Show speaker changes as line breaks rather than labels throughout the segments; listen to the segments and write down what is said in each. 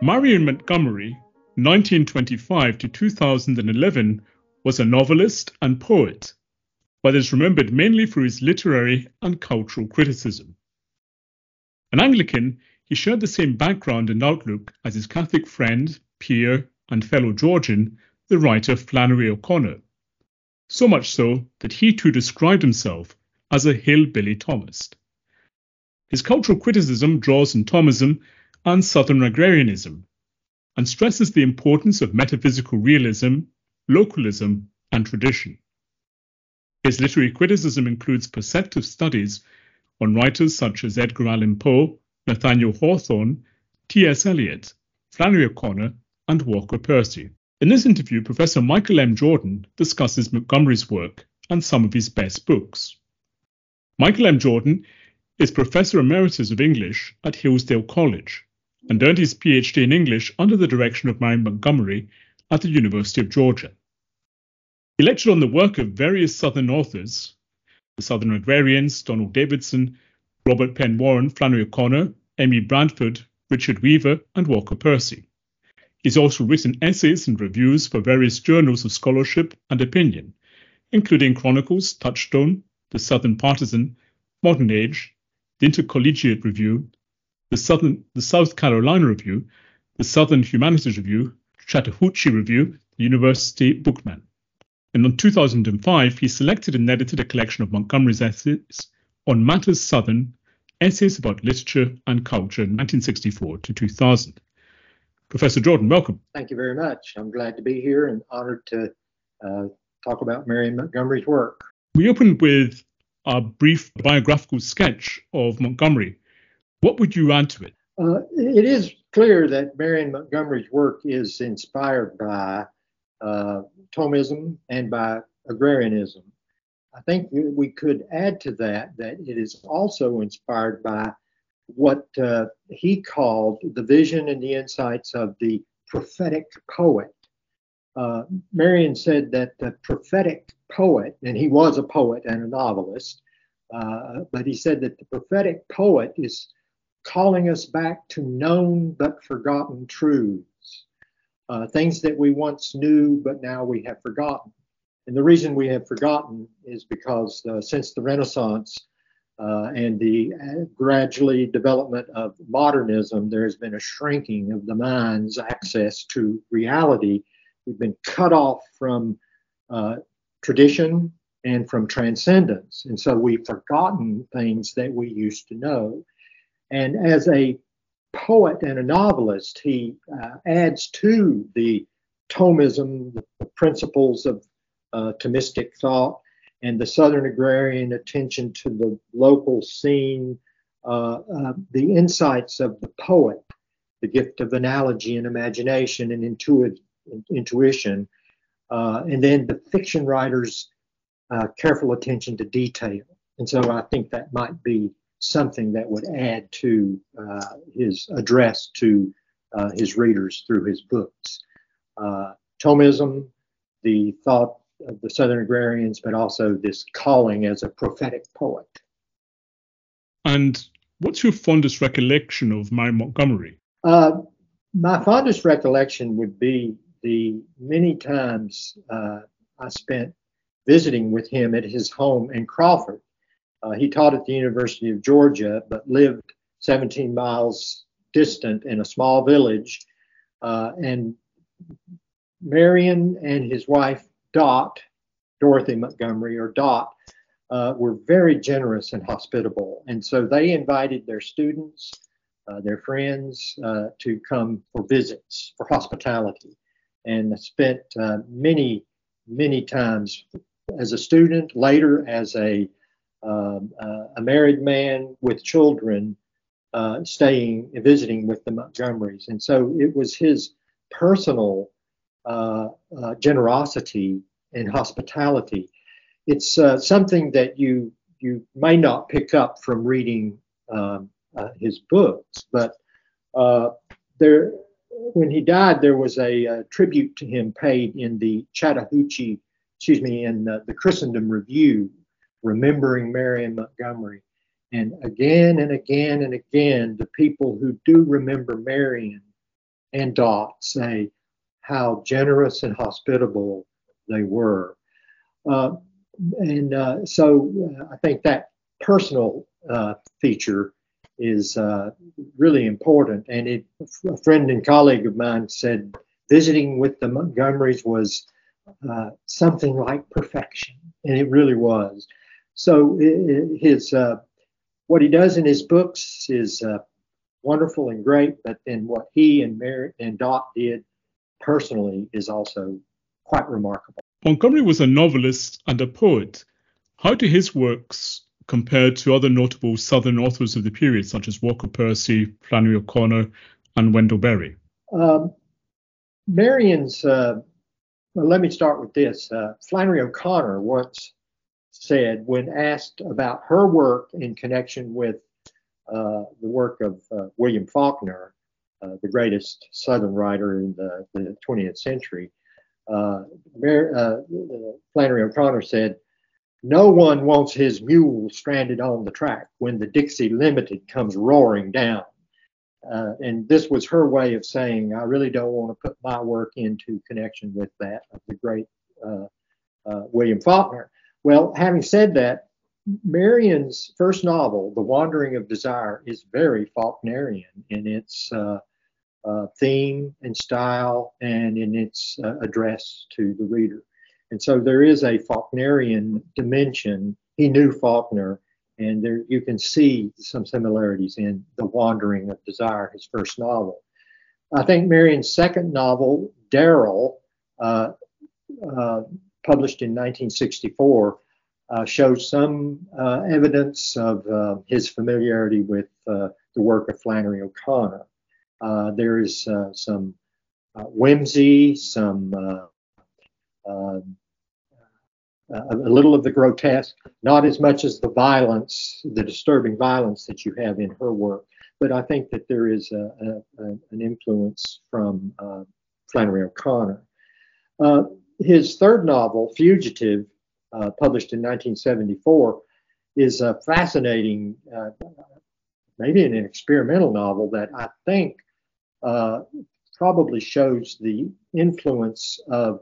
Marion Montgomery, 1925 to 2011, was a novelist and poet, but is remembered mainly for his literary and cultural criticism. An Anglican, he shared the same background and outlook as his Catholic friend, peer, and fellow Georgian, the writer Flannery O'Connor, so much so that he too described himself as a hillbilly Thomist. His cultural criticism draws on Thomism and Southern agrarianism, and stresses the importance of metaphysical realism, localism, and tradition. His literary criticism includes perceptive studies on writers such as Edgar Allan Poe, Nathaniel Hawthorne, T.S. Eliot, Flannery O'Connor, and Walker Percy. In this interview, Professor Michael M. Jordan discusses Montgomery's work and some of his best books. Michael M. Jordan is Professor Emeritus of English at Hillsdale College and earned his PhD in English under the direction of Marion Montgomery at the University of Georgia. He lectured on the work of various Southern authors, the Southern Agrarians, Donald Davidson, Robert Penn Warren, Flannery O'Connor, Emmy Bradford, Richard Weaver, and Walker Percy. He's also written essays and reviews for various journals of scholarship and opinion, including Chronicles, Touchstone, The Southern Partisan, Modern Age, the Intercollegiate Review, the South Carolina Review, the Southern Humanities Review, Chattahoochee Review, the University Bookman. And in 2005, he selected and edited a collection of Montgomery's essays on matters Southern, essays about literature and culture in 1964 to 2000. Professor Jordan, welcome.
Thank you very much. I'm glad to be here and honored to talk about Marion Montgomery's work.
We opened with a brief biographical sketch of Montgomery. What would you add to it?
It is clear that Marion Montgomery's work is inspired by Thomism and by agrarianism. I think we could add to that it is also inspired by what he called the vision and the insights of the prophetic poet. Marion said that the prophetic poet, and he was a poet and a novelist, but he said that the prophetic poet is calling us back to known but forgotten truths, things that we once knew but now we have forgotten. And the reason we have forgotten is because since the Renaissance and the gradually development of modernism, there has been a shrinking of the mind's access to reality. We've been cut off from tradition and from transcendence. And so we've forgotten things that we used to know. And as a poet and a novelist, he adds to the Thomism, the principles of Thomistic thought, and the Southern agrarian attention to the local scene, the insights of the poet, the gift of analogy and imagination and intuition, and then the fiction writer's careful attention to detail. And so I think that might be something that would add to his address to his readers through his books. Thomism, the thought of the Southern agrarians, but also this calling as a prophetic poet.
And what's your fondest recollection of Marion Montgomery?
My fondest recollection would be the many times I spent visiting with him at his home in Crawford. He taught at the University of Georgia, but lived 17 miles distant in a small village. And Marion and his wife, Dorothy Montgomery, or Dot, were very generous and hospitable. And so they invited their students, their friends, to come for visits, for hospitality, and spent many times as a student, later as a married man with children, visiting with the Montgomerys. And so it was his personal generosity and hospitality. It's something that you may not pick up from reading his books, but when he died, there was a tribute to him paid in the the Christendom Review, remembering Marion Montgomery. And again and again and again, the people who do remember Marion and Dot say how generous and hospitable they were. So I think that personal feature is really important. And a friend and colleague of mine said visiting with the Montgomerys was something like perfection, and it really was. So what he does in his books is wonderful and great, but then what he and Mary and Dot did personally is also quite remarkable.
Montgomery was a novelist and a poet. How do his works compare to other notable Southern authors of the period, such as Walker Percy, Flannery O'Connor, and Wendell Berry?
Marion's, well, let me start with this. Flannery O'Connor once said, when asked about her work in connection with the work of William Faulkner, the greatest Southern writer in the 20th century, Flannery O'Connor said, "No one wants his mule stranded on the track when the Dixie Limited comes roaring down." And this was her way of saying, I really don't want to put my work into connection with that of the great William Faulkner. Well, having said that, Marion's first novel, The Wandering of Desire, is very Faulknerian in its theme and style and in its address to the reader. And so there is a Faulknerian dimension. He knew Faulkner, and there you can see some similarities in The Wandering of Desire, his first novel. I think Marion's second novel, Darrell, published in 1964, shows some evidence of his familiarity with the work of Flannery O'Connor. There is some whimsy, a little of the grotesque, not as much as the violence, the disturbing violence that you have in her work. But I think that there is an influence from Flannery O'Connor. His third novel, Fugitive, published in 1974, is a fascinating, maybe an experimental novel that I think probably shows the influence of,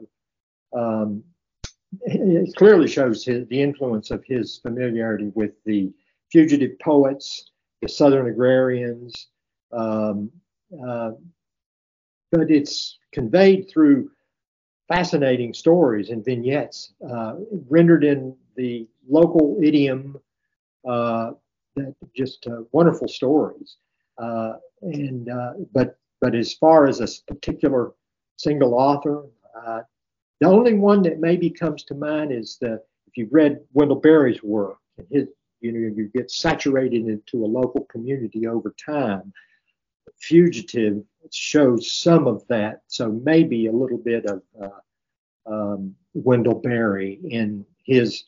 it clearly shows the influence of his familiarity with the fugitive poets, the Southern agrarians, but it's conveyed through fascinating stories and vignettes rendered in the local idiom, that just wonderful stories. But as far as a particular single author, the only one that maybe comes to mind is if you've read Wendell Berry's work, and you get saturated into a local community over time. Fugitive shows some of that, so maybe a little bit of Wendell Berry in his,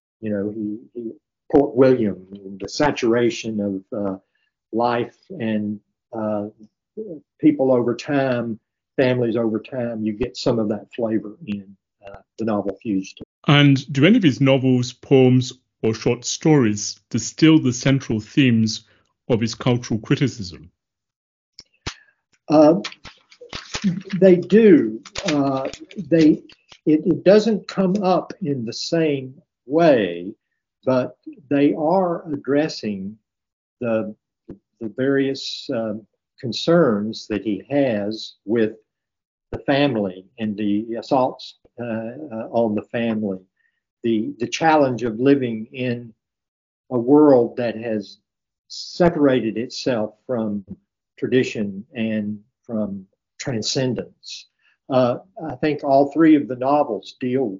Port William, the saturation of life and people over time, families over time. You get some of that flavor in the novel Fugitive.
And do any of his novels, poems, or short stories distill the central themes of his cultural criticism?
They do. It doesn't come up in the same way, but they are addressing the various concerns that he has with the family and the assaults on the family, the challenge of living in a world that has separated itself from tradition and from transcendence. I think all three of the novels do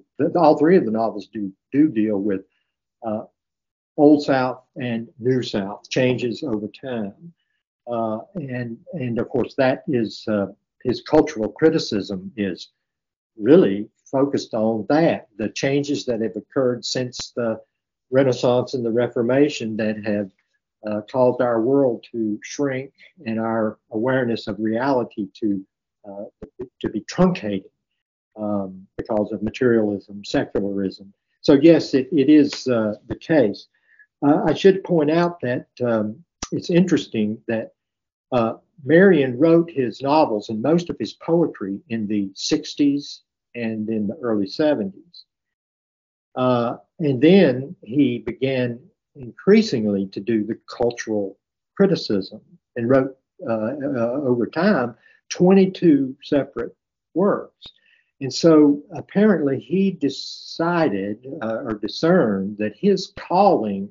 deal with Old South and New South, changes over time. And of course, that is his cultural criticism is really focused on that, the changes that have occurred since the Renaissance and the Reformation that have caused our world to shrink and our awareness of reality to be truncated because of materialism, secularism. So yes, it is the case. I should point out that it's interesting that Marion wrote his novels and most of his poetry in the 60s and in the early 70s. And then he began increasingly to do the cultural criticism and wrote over time 22 separate works. And so apparently he decided or discerned that his calling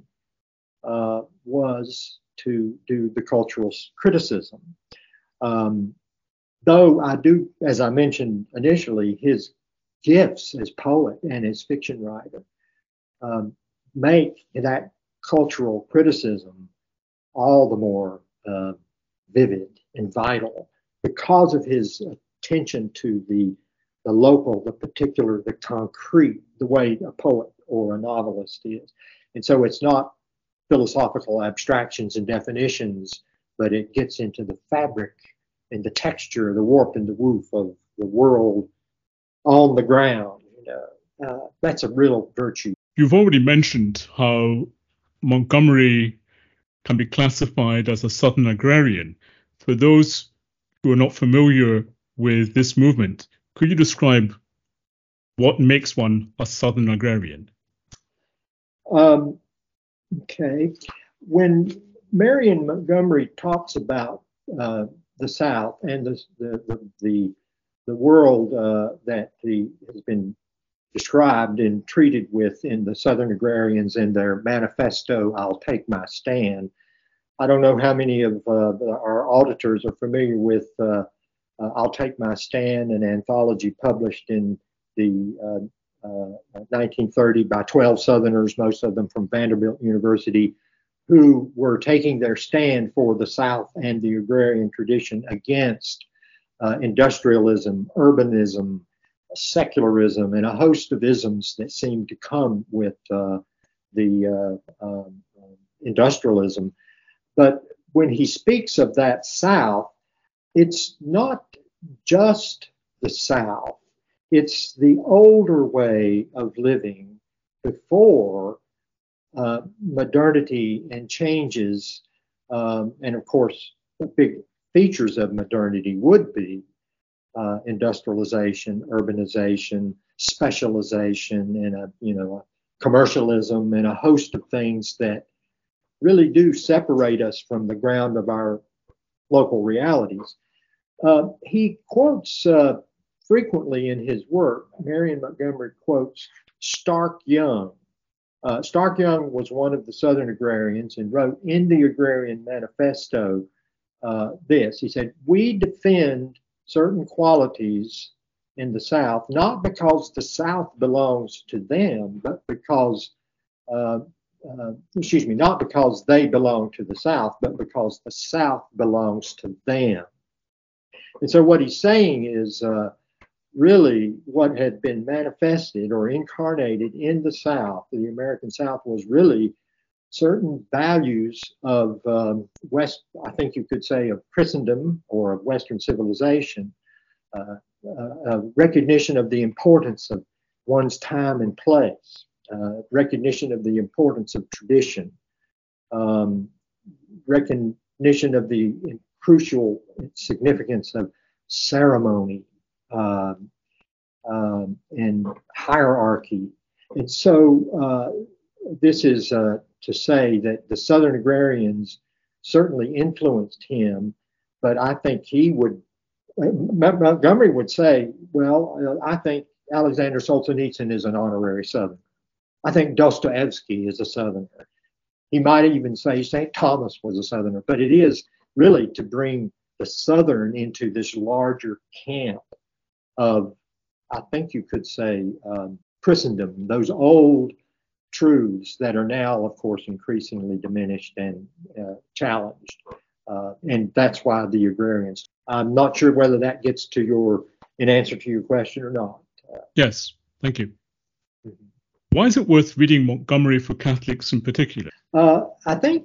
was to do the cultural criticism. Though I do, as I mentioned initially, his gifts as poet and as fiction writer make that cultural criticism all the more vivid and vital because of his attention to the local, the particular, the concrete, the way a poet or a novelist is. And so it's not philosophical abstractions and definitions, but it gets into the fabric and the texture, the warp and the woof of the world on the ground. That's a real virtue.
You've already mentioned how Montgomery can be classified as a Southern agrarian. For those who are not familiar with this movement, could you describe what makes one a Southern agrarian?
Okay. When Marion Montgomery talks about the South and the world that has been described and treated with in the Southern Agrarians in their manifesto, I'll Take My Stand. I don't know how many of our auditors are familiar with I'll Take My Stand, an anthology published in the 1930 by 12 Southerners, most of them from Vanderbilt University, who were taking their stand for the South and the agrarian tradition against industrialism, urbanism, secularism, and a host of isms that seemed to come with the industrialism. But when he speaks of that South, it's not just the South. It's the older way of living before modernity and changes. And of course, the big features of modernity would be industrialization, urbanization, specialization, and commercialism, and a host of things that really do separate us from the ground of our local realities. He quotes frequently in his work, Marion Montgomery quotes Stark Young. Stark Young was one of the Southern agrarians and wrote in the Agrarian Manifesto this. He said, "We defend certain qualities in the South, not because the South belongs to them, but because, not because they belong to the South, but because the South belongs to them." And so what he's saying is really what had been manifested or incarnated in the South, the American South, was really certain values of I think you could say of Christendom or of Western civilization, recognition of the importance of one's time and place, recognition of the importance of tradition, recognition of the crucial significance of ceremony and hierarchy. And so this is to say that the Southern agrarians certainly influenced him, but I think Montgomery would say, well, I think Alexander Solzhenitsyn is an honorary Southerner. I think Dostoevsky is a Southerner. He might even say St. Thomas was a Southerner, but it is really to bring the Southern into this larger camp of, I think you could say, Christendom, those old truths that are now, of course, increasingly diminished and challenged. And that's why the agrarians. I'm not sure whether that gets to an answer to your question or not.
Yes, thank you. Mm-hmm. Why is it worth reading Montgomery for Catholics in particular?
I think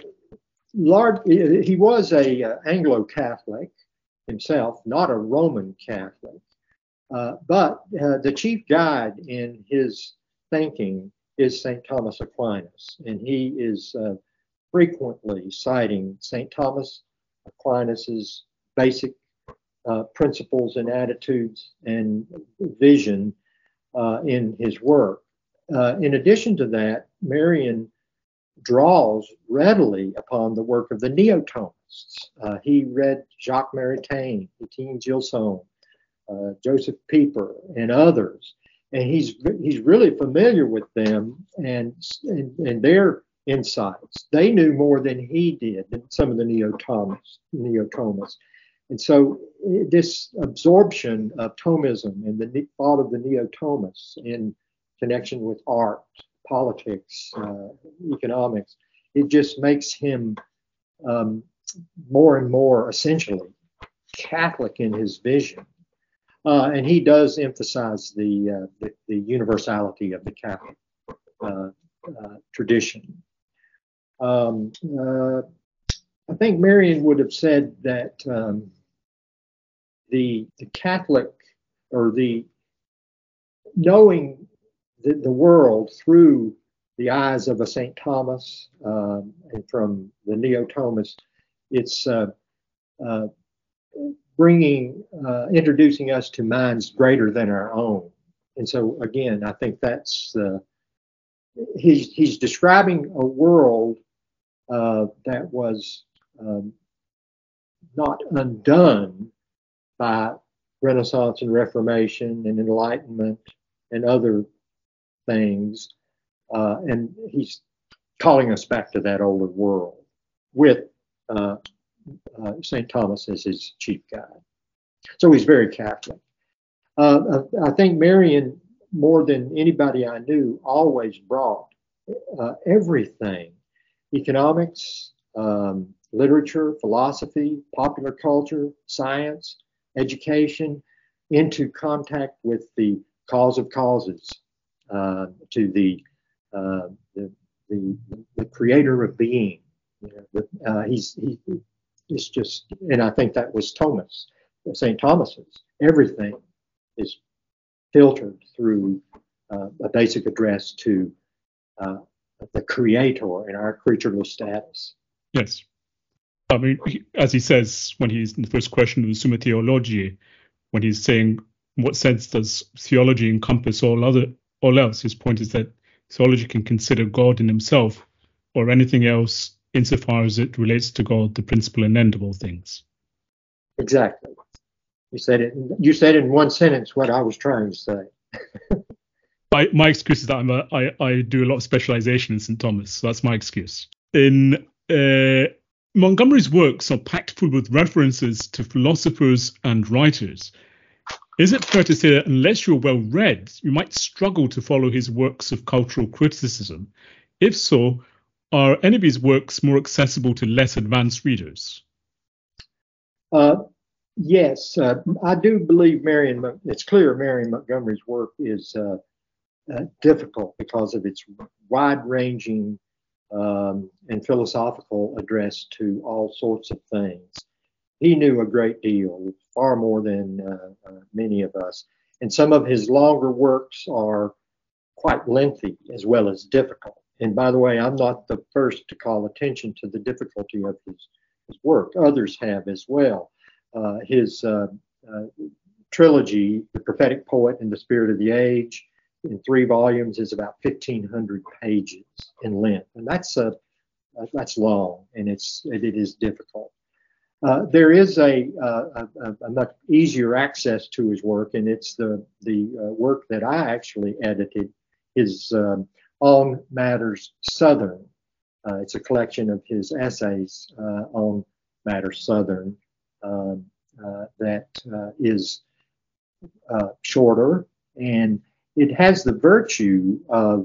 he was a Anglo-Catholic himself, not a Roman Catholic. But the chief guide in his thinking is St. Thomas Aquinas, and he is frequently citing St. Thomas Aquinas's basic principles and attitudes and vision in his work. In addition to that, Marian draws readily upon the work of the Neo-Thomists. He read Jacques Maritain, Etienne Gilson, Joseph Pieper, and others, and he's really familiar with them and their insights. They knew more than he did, than some of the Neo-Thomists. And so this absorption of Thomism and the thought of the Neo-Thomists in connection with art, politics, economics, it just makes him more and more essentially Catholic in his vision. And he does emphasize the universality of the Catholic tradition. I think Marian would have said that the Catholic, or the knowing the world through the eyes of a St. Thomas and from the Neo-Thomists, it's introducing us to minds greater than our own. And so again, I think that's he's describing a world that was not undone by Renaissance and Reformation and Enlightenment and other things, and he's calling us back to that older world with St. Thomas as his chief guide. So he's very Catholic. I think Marian, more than anybody I knew, always brought everything, economics, literature, philosophy, popular culture, science, education, into contact with the cause of causes, to the creator of being. It's just, and I think that was Thomas, St. Thomas's. Everything is filtered through a basic address to the creator in our creatureless status.
Yes. I mean, as he says when he's in the first question of the Summa Theologiae, when he's saying, what sense does theology encompass all else? His point is that theology can consider God in himself or anything else insofar as it relates to God, the principle and end of all things.
Exactly. You said it in one sentence what I was trying to say.
My excuse is that I do a lot of specialization in St. Thomas, so that's my excuse. In Montgomery's works are packed full with references to philosophers and writers. Is it fair to say that unless you're well read, you might struggle to follow his works of cultural criticism? If so, are any of his works more accessible to less advanced readers?
Yes, I do believe it's clear Marian Montgomery's work is difficult because of its wide-ranging and philosophical address to all sorts of things. He knew a great deal, far more than many of us. And some of his longer works are quite lengthy as well as difficult. And by the way, I'm not the first to call attention to the difficulty of his work. Others have as well. His trilogy, The Prophetic Poet and the Spirit of the Age, in 3 volumes, is about 1,500 pages in length, and that's long, and it is difficult. There is a much easier access to his work, and it's the work that I actually edited, his On Matters Southern. It's a collection of his essays on matters Southern that is shorter, and it has the virtue of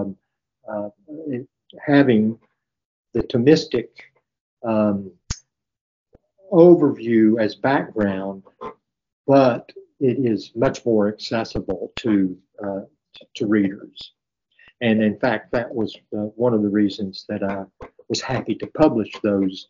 having the Thomistic overview as background, but it is much more accessible to readers. And in fact, that was one of the reasons that I was happy to publish those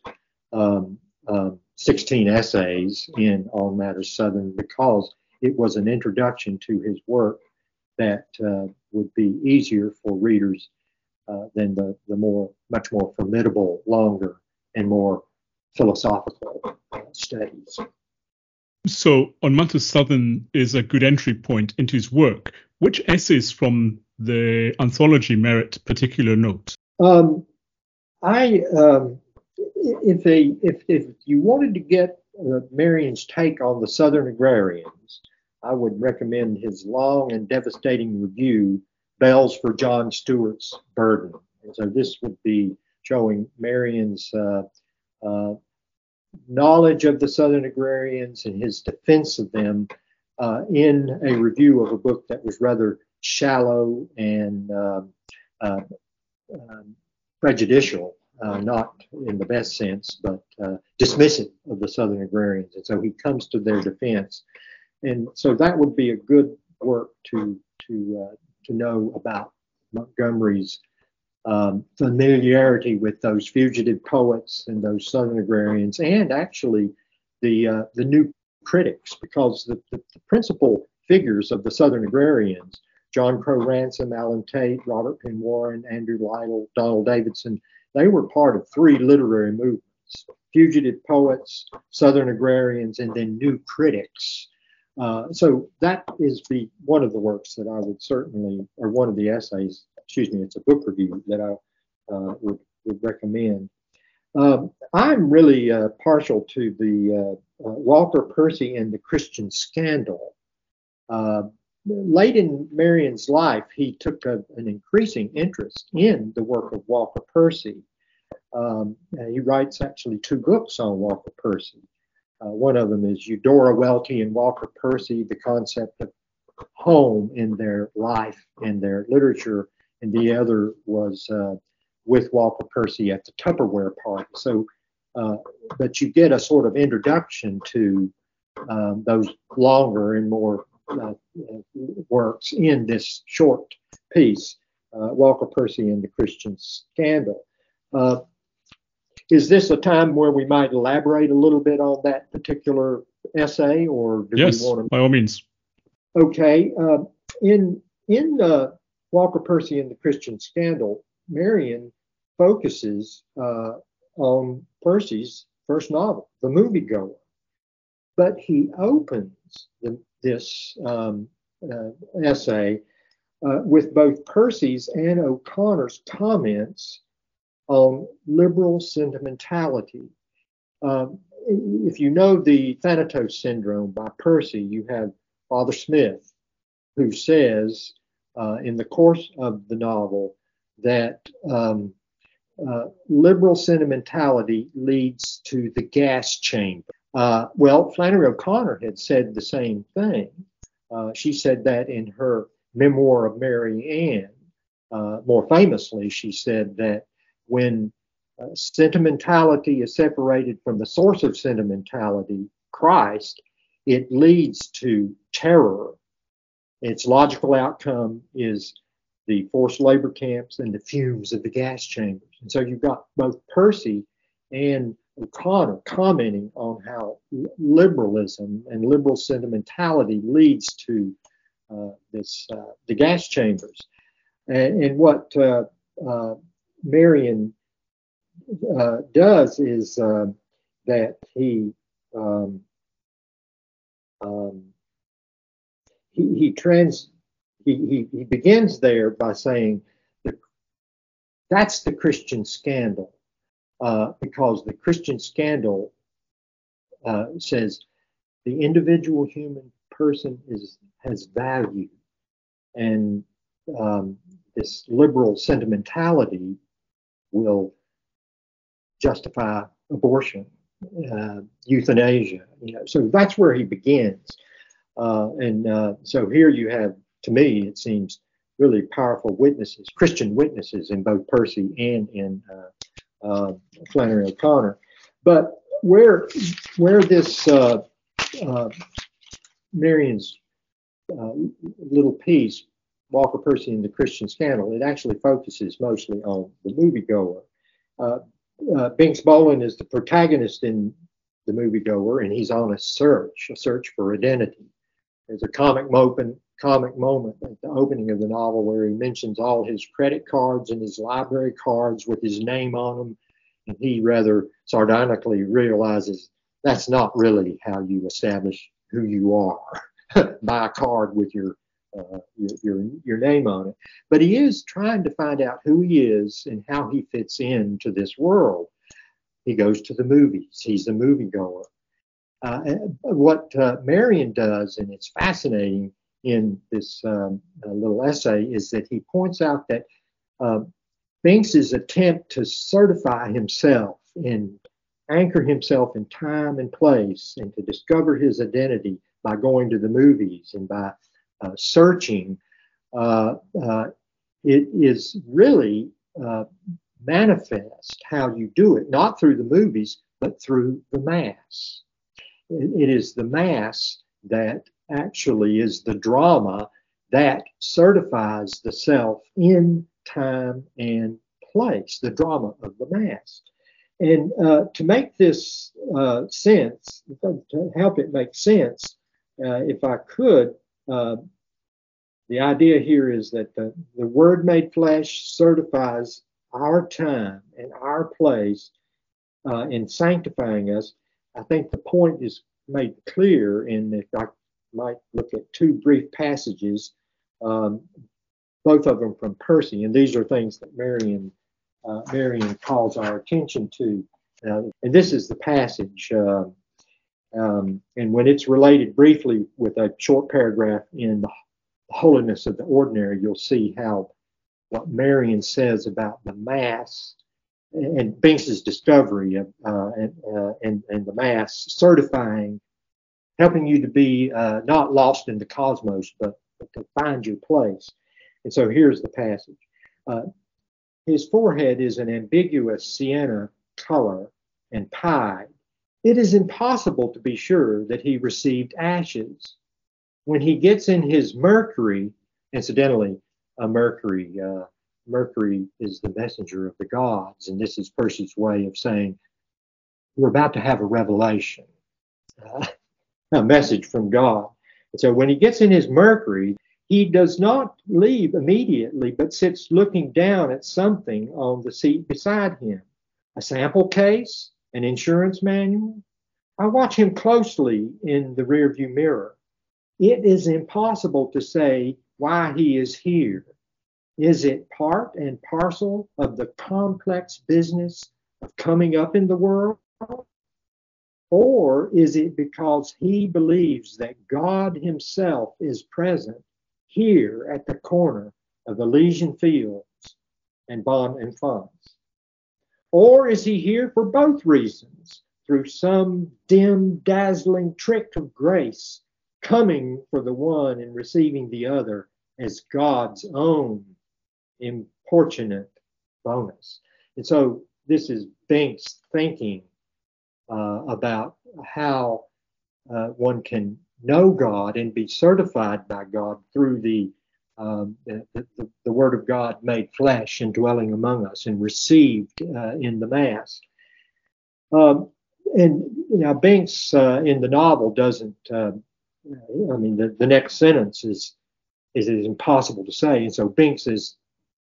16 essays in On Matters Southern, because it was an introduction to his work that would be easier for readers than the much more formidable, longer, and more philosophical studies.
So, On Mount Southern is a good entry point into his work. Which essays from the anthology merit particular note?
If you wanted to get Marion's take on the Southern agrarians, I would recommend his long and devastating review, Bells for John Stewart's Burden. And so this would be showing Marion's knowledge of the Southern agrarians and his defense of them in a review of a book that was rather shallow and prejudicial, not in the best sense, but dismissive of the Southern agrarians. And so he comes to their defense. And so that would be a good work to know about Montgomery's familiarity with those fugitive poets and those Southern agrarians, and actually the new critics, because the principal figures of the Southern agrarians, John Crow Ransom, Allen Tate, Robert Penn Warren, Andrew Lytle, Donald Davidson, they were part of three literary movements: fugitive poets, Southern agrarians, and then new critics. So that is one of the works that I would certainly, or one of the essays, it's a book review that I would recommend. I'm really partial to the Walker Percy and the Christian Scandal. Late in Marion's life, he took an increasing interest in the work of Walker Percy. He writes actually 2 books on Walker Percy. One of them is Eudora Welty and Walker Percy, the concept of home in their life and their literature, and the other was with Walker Percy at the Tupperware party. So, but you get a sort of introduction to those longer and more works in this short piece, Walker Percy and the Christian Scandal. Is this a time where we might elaborate a little bit on that particular essay, or do
yes,
we want to?
By all means.
Okay. In Walker Percy and the Christian Scandal, Marion focuses on Percy's first novel, The Moviegoer, but he opens this essay with both Percy's and O'Connor's comments on liberal sentimentality. If you know the Thanatos Syndrome by Percy, you have Father Smith, who says in the course of the novel that liberal sentimentality leads to the gas chamber. Well, Flannery O'Connor had said the same thing. She said that in her memoir of Mary Ann. More famously, she said that when sentimentality is separated from the source of sentimentality, Christ, it leads to terror. Its logical outcome is the forced labor camps and the fumes of the gas chambers. And so you've got both Percy and O'Connor commenting on how liberalism and liberal sentimentality leads to the gas chambers. And what Marion does is that he begins there by saying that that's the Christian scandal, because the Christian scandal says the individual human person has value, and this liberal sentimentality will justify abortion, euthanasia. So that's where he begins. So here you have, to me, it seems, really powerful witnesses, Christian witnesses in both Percy and in Flannery O'Connor. But where this Marion's little piece, Walker Percy and the Christian Scandal, it actually focuses mostly on the moviegoer. Binks Bolin is the protagonist in the moviegoer, and he's on a search for identity. There's a comic moment at the opening of the novel where he mentions all his credit cards and his library cards with his name on them, And he rather sardonically realizes that's not really how you establish who you are. Buy a card with your name on it. But he is trying to find out who he is and how he fits into this world. He goes to the movies. He's a moviegoer. What Marion does, and it's fascinating in this little essay, is that he points out that Binks's attempt to certify himself and anchor himself in time and place and to discover his identity by going to the movies and by searching, it is really manifest how you do it, not through the movies, but through the Mass. It is the Mass that actually is the drama that certifies the self in time and place, the drama of the Mass. And to make this sense, to help it make sense, if I could, the idea here is that the Word made flesh certifies our time and our place in sanctifying us. I think the point is made clear in, if I might look at two brief passages, both of them from Percy, and these are things that Marion calls our attention to. And this is the passage, and when it's related briefly with a short paragraph in the Holiness of the Ordinary, you'll see how what Marion says about the Mass and Binks's discovery of and the Mass certifying, helping you to be not lost in the cosmos, but to find your place. And so here's the passage. His forehead is an ambiguous sienna color and pied. It is impossible to be sure that he received ashes. When he gets in his Mercury, incidentally, Mercury is the messenger of the gods, and this is Percy's way of saying we're about to have a revelation, a message from God. And so when he gets in his Mercury, he does not leave immediately, but sits looking down at something on the seat beside him. A sample case, an insurance manual. I watch him closely in the rearview mirror. It is impossible to say why he is here. Is it part and parcel of the complex business of coming up in the world? Or is it because he believes that God himself is present here at the corner of Elysian Fields and Bon Enfants? Or is he here for both reasons, through some dim, dazzling trick of grace, coming for the one and receiving the other as God's own importunate bonus? And so this is Binks thinking about how one can know God and be certified by God through the Word of God made flesh and dwelling among us and received in the Mass. And Binks in the novel doesn't. The next sentence is impossible to say, and so Binks is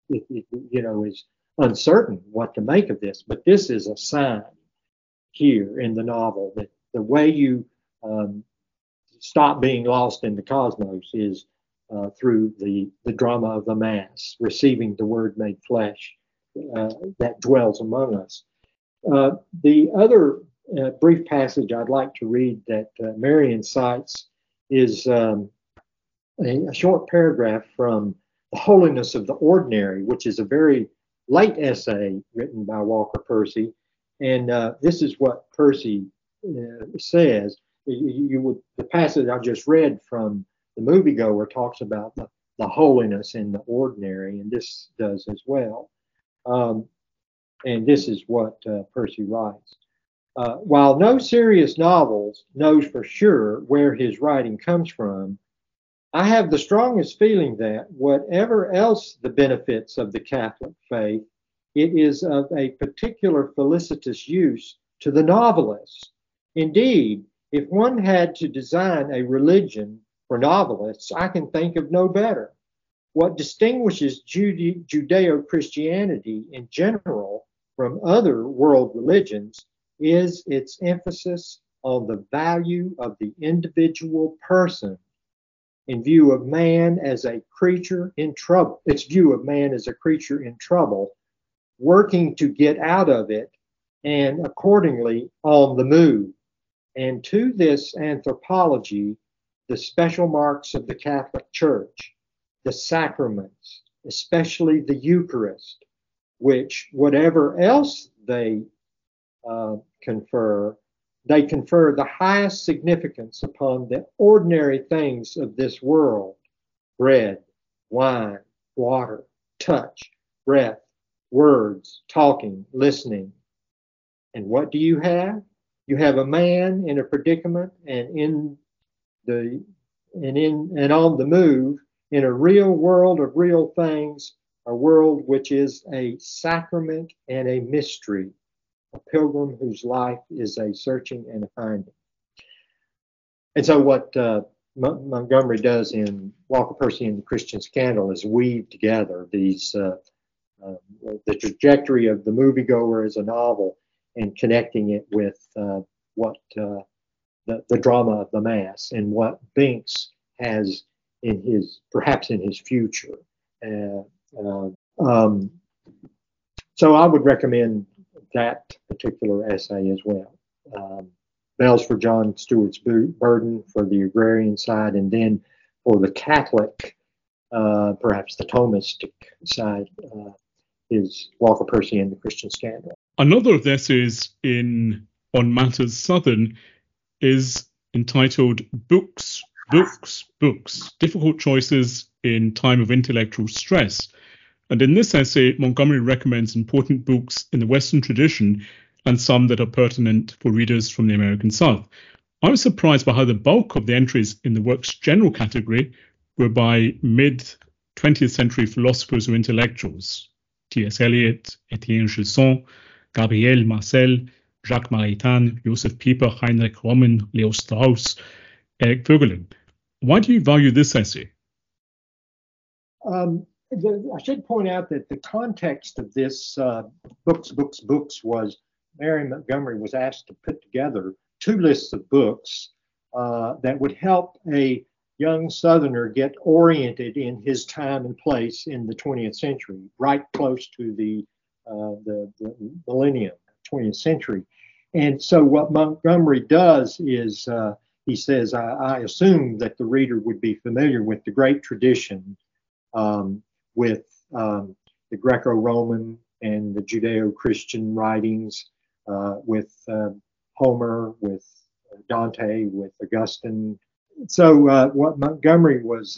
uncertain what to make of this. But this is a sign here in the novel that the way you stop being lost in the cosmos is through the drama of the Mass, receiving the Word made flesh that dwells among us. The other brief passage I'd like to read that Marion cites is a short paragraph from The Holiness of the Ordinary, which is a very late essay written by Walker Percy. And this is what Percy says. The passage I just read from The Moviegoer talks about the holiness in the ordinary, and this does as well. And this is what Percy writes. While no serious novels knows for sure where his writing comes from, I have the strongest feeling that, whatever else the benefits of the Catholic faith, it is of a particular felicitous use to the novelist. Indeed, if one had to design a religion for novelists, I can think of no better. What distinguishes Judeo-Christianity in general from other world religions is its emphasis on the value of the individual person in view of man as a creature in trouble. Its view of man as a creature in trouble, working to get out of it and accordingly on the move. And to this anthropology, the special marks of the Catholic Church, the sacraments, especially the Eucharist, which whatever else they confer the highest significance upon the ordinary things of this world: bread, wine, water, touch, breath, words, talking, listening. And what do you have? You have a man in a predicament and on the move in a real world of real things, a world which is a sacrament and a mystery, a pilgrim whose life is a searching and a finding. And so what Montgomery does in Walker Percy and the Christian Scandal is weave together these the trajectory of the moviegoer as a novel and connecting it with what the drama of the Mass and what Binks has perhaps in his future. So I would recommend that particular essay as well. Bells for John Stewart's Burden for the agrarian side, and then for the Catholic, perhaps the Thomistic side, is Walker Percy and the Christian Scandal.
Another of the essays on matters Southern is entitled Books, Books, Books, Difficult Choices in Time of Intellectual Stress. And in this essay, Montgomery recommends important books in the Western tradition and some that are pertinent for readers from the American South. I was surprised by how the bulk of the entries in the works general category were by mid-20th century philosophers or intellectuals: T.S. Eliot, Etienne Gilson, Gabriel Marcel, Jacques Maritain, Joseph Pieper, Heinrich Roman, Leo Strauss, Eric Voegelin. Why do you value this essay?
I should point out that the context of this books was Marion Montgomery was asked to put together 2 lists of books that would help a young Southerner get oriented in his time and place in the 20th century, right close to the millennium, 20th century. And so what Montgomery does is he says, I assume that the reader would be familiar with the great tradition, with the Greco-Roman and the Judeo-Christian writings, with Homer, with Dante, with Augustine. So what Montgomery was,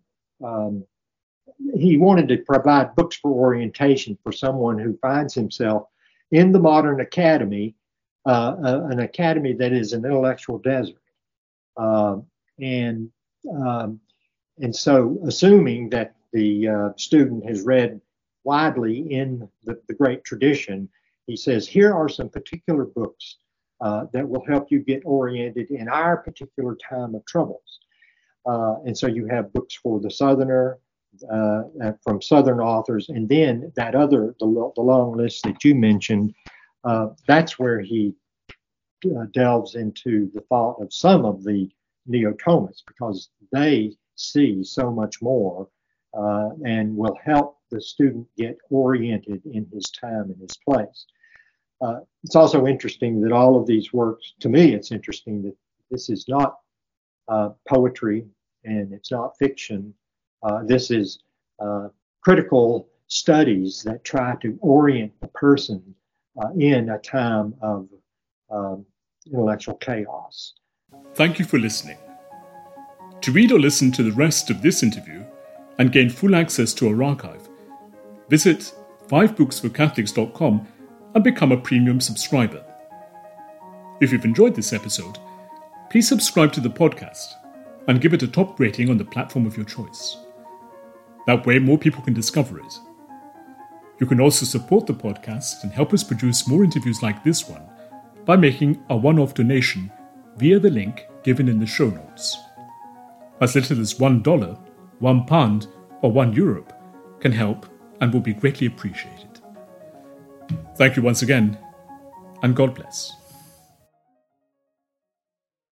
he wanted to provide books for orientation for someone who finds himself in the modern academy, an academy that is an intellectual desert. And so assuming that the student has read widely in the great tradition, he says, here are some particular books that will help you get oriented in our particular time of troubles. And so you have books for the Southerner, from Southern authors, and then that the long list that you mentioned, that's where he delves into the thought of some of the Neo-Thomists, because they see so much more and will help the student get oriented in his time and his place. It's also interesting that all of these works, to me, it's interesting that this is not poetry and it's not fiction. This is critical studies that try to orient the person in a time of intellectual chaos.
Thank you for listening. To read or listen to the rest of this interview and gain full access to our archive, visit 5booksforcatholics.com and become a premium subscriber. If you've enjoyed this episode, please subscribe to the podcast and give it a top rating on the platform of your choice. That way more people can discover it. You can also support the podcast and help us produce more interviews like this one by making a one-off donation via the link given in the show notes. As little as $1, £1, or €1 can help and will be greatly appreciated. Thank you once again, and God bless.